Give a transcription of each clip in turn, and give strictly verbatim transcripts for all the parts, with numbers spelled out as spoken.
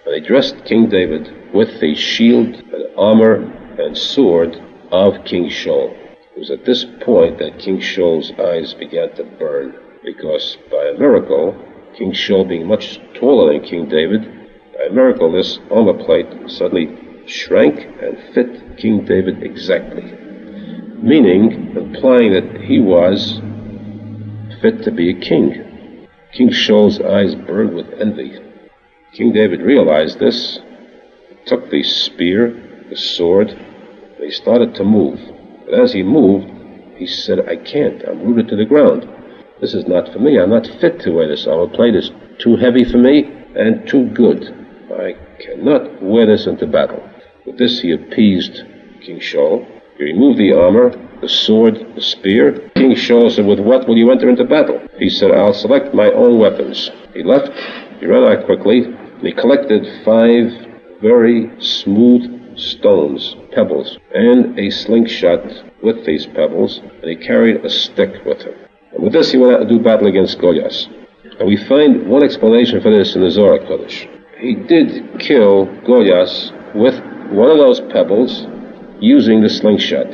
And they dressed King David with the shield and armor and sword of King Shaul. It was at this point that King Shaul's eyes began to burn, because by a miracle, King Shaul being much taller than King David, by a miracle this armor plate suddenly shrank and fit King David exactly, meaning, implying that he was fit to be a king. King Shaul's eyes burned with envy. King David realized this, took the spear, the sword, and he started to move. But as he moved, he said, I can't, I'm rooted to the ground. This is not for me, I'm not fit to wear this armor plate. It's too heavy for me and too good. I cannot wear this into battle. With this he appeased King Shaul. He removed the armor, the sword, the spear. King Shaul said, with what will you enter into battle? He said, I'll select my own weapons. He left, he ran out quickly, and he collected five very smooth stones, pebbles, and a slingshot with these pebbles, and he carried a stick with him. And with this he went out to do battle against Goliath. And we find one explanation for this in the Zohar Kodesh. He did kill Goliath with one of those pebbles using the slingshot.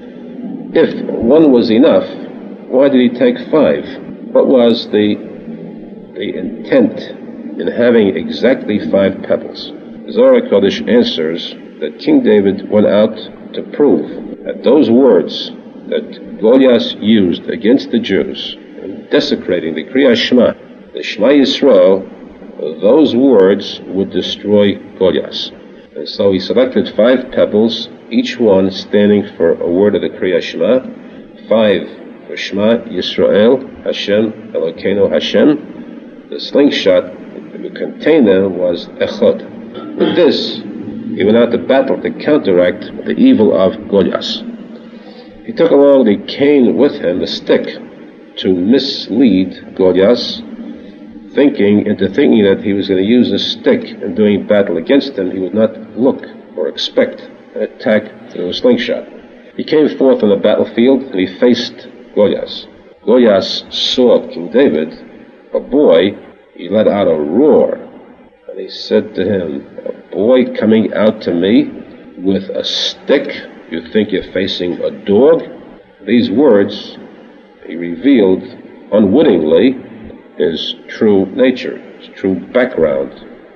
If one was enough, why did he take five? What was the, the intent in having exactly five pebbles? Zohar Kodesh answers that King David went out to prove that those words that Goliath used against the Jews, in desecrating the Kriyat Shema, the Shema Yisrael, those words would destroy Goliath. And so he selected five pebbles, each one standing for a word of the Kriyat Shema, five for Shema Yisrael, Hashem, Elokeinu Hashem. The slingshot that would contain them was Echad. With this, he went out to battle to counteract the evil of Goliath. He took along the cane with him, the stick, to mislead Goliath, thinking into thinking that he was going to use the stick in doing battle against him. He would not look or expect an attack through a slingshot. He came forth on the battlefield and he faced Goliath. Goliath saw King David, a boy. He let out a roar, and he said to him, a boy coming out to me with a stick? You think you're facing a dog? These words, he revealed unwittingly his true nature, his true background.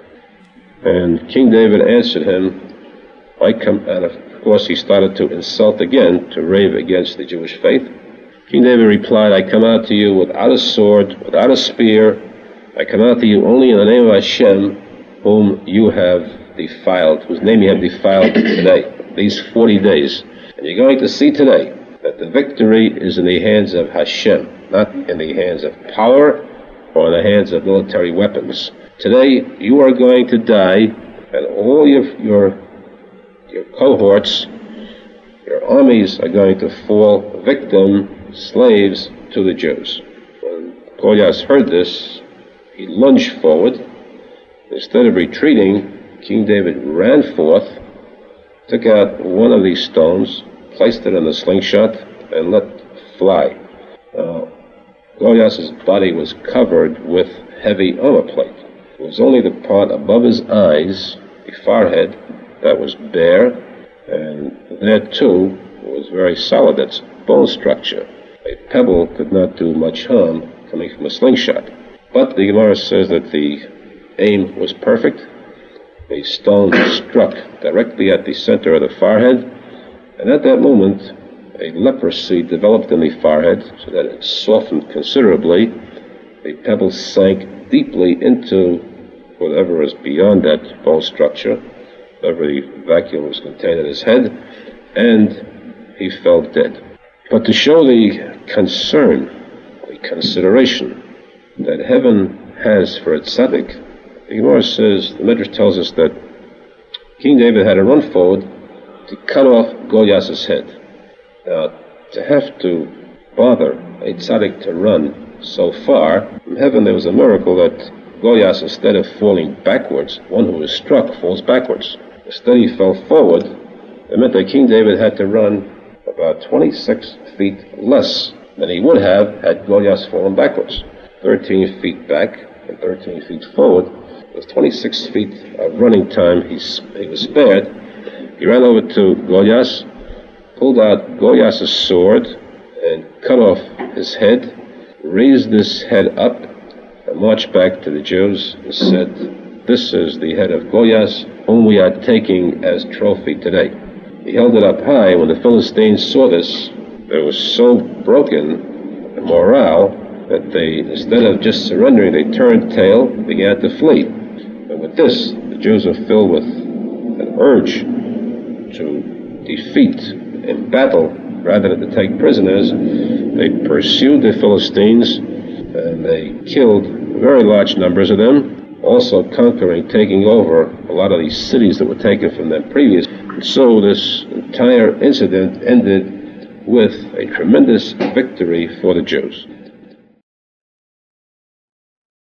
And King David answered him, I come out of, of course he started to insult again, to rave against the Jewish faith. King David replied, I come out to you without a sword, without a spear. I come out to you only in the name of Hashem, whom you have defiled, whose name you have defiled today, these forty days. And you're going to see today that the victory is in the hands of Hashem, not in the hands of power or in the hands of military weapons. Today you are going to die, and all your your, your cohorts, your armies are going to fall victim, slaves to the Jews. When Goliath heard this, he lunged forward. Instead of retreating, King David ran forth, took out one of these stones, placed it in the slingshot, and let fly. Now, Goliath's body was covered with heavy armor plate. It was only the part above his eyes, the forehead, that was bare, and there too was very solid. That's bone structure. A pebble could not do much harm coming from a slingshot. But the Gemara says that the aim was perfect. The stone struck directly at the center of the forehead, and at that moment a leprosy developed in the forehead so that it softened considerably. The pebble sank deeply into whatever is beyond that bone structure, whatever the vacuum was contained in his head, and he fell dead. But to show the concern, the consideration that heaven has for its tzaddik, the Gemara says, the Midrash tells us that King David had to run forward to cut off Goliath's head. Now, to have to bother a tzaddik to run so far, from heaven there was a miracle that Goliath, instead of falling backwards, one who was struck falls backwards. Instead he fell forward. It meant that King David had to run about twenty-six feet less than he would have had Goliath fallen backwards. thirteen feet back and thirteen feet forward with twenty-six feet of running time, he, he was spared. He ran over to Goliath, pulled out Goliath's sword, and cut off his head, raised this head up, and marched back to the Jews and said, "This is the head of Goliath, whom we are taking as trophy today." He held it up high. When the Philistines saw this, they were so broken in morale that they, instead of just surrendering, they turned tail, began to flee. And with this, the Jews were filled with an urge to defeat in battle rather than to take prisoners. They pursued the Philistines, and they killed very large numbers of them, also conquering, taking over a lot of these cities that were taken from them previously. And so this entire incident ended with a tremendous victory for the Jews.